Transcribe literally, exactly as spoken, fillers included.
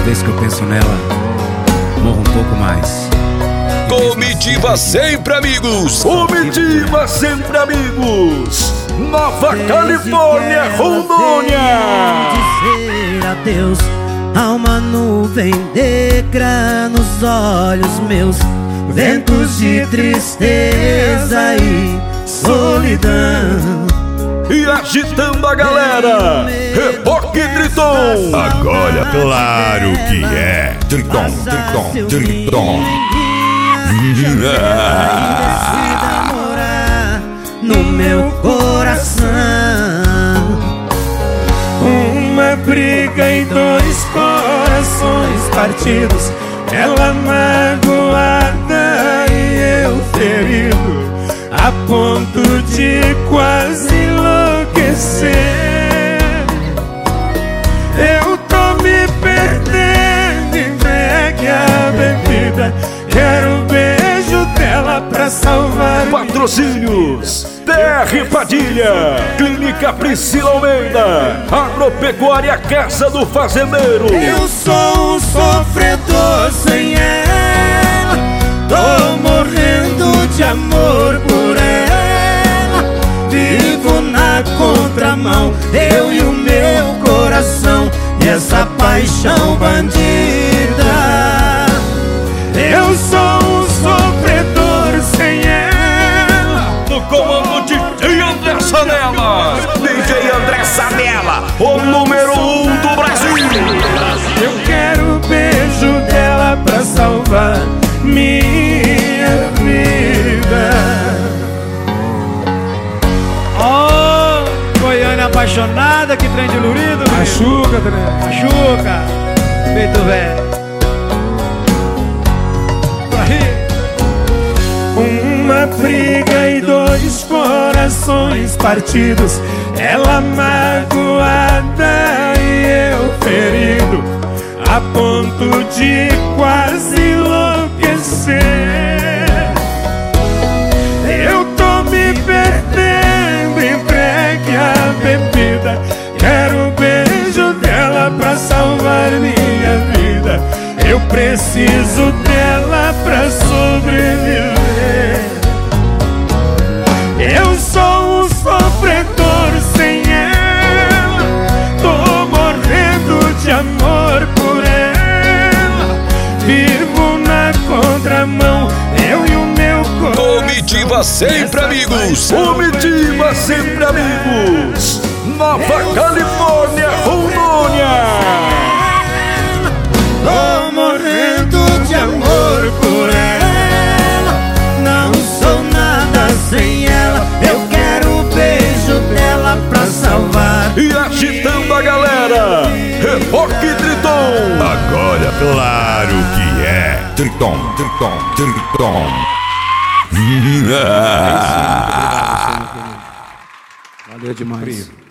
vez que eu penso nela, morro um pouco mais. Comitiva Sempre Amigos. Comitiva Sempre Amigos. Nova Califórnia, Rondônia. Dizer adeus a uma nuvem negra nos olhos meus, ventos de tristeza e solidão. E agitando a galera, Reboque Triton. Agora, claro que é Triton, Triton, Triton. Decida morar no meu coração. Uma briga e dois corações partidos, ela magoada e eu ferido, a ponto de quase enlouquecer. Eu tô me perdendo, entregue a bebida, quero o beijo dela pra salvar. Patrocínios: T R Padilha, Clínica Priscila Almeida, Agropecuária Casa do Fazendeiro. Eu sou um sofredor sem ela, tô morrendo de amor por ela, vivo na contramão, eu e o meu coração, e essa paixão bandida. Eu sou um sofredor sem ela. No comando de D J André Sanella, D J André Sanella, o número um do Brasil. Eu quero o beijo dela pra salvar minha vida. Oh, Goiânia apaixonada, que trem de lurido. Machuca, trem. Machuca, feito velho. Uma briga e dois corações partidos, ela magoada e eu ferido, a ponto de quase enlouquecer. Eu tô me perdendo, entregue a bebida, quero o beijo dela pra salvar minha vida. Eu preciso dela pra sobreviver. Eu sou um sofredor sem ela, tô morrendo de amor por ela, vivo na contramão, eu e o meu coração. Comitiva Sempre Amigos. Comitiva Sempre Amigos. Nova Califórnia, Rondônia. Tô morrendo de amor por ela, não sou nada sem ela, eu quero o beijo dela pra salvar. E agitando a galera, Reboque Triton. Agora, claro que é Triton, Triton, Triton. Valeu demais.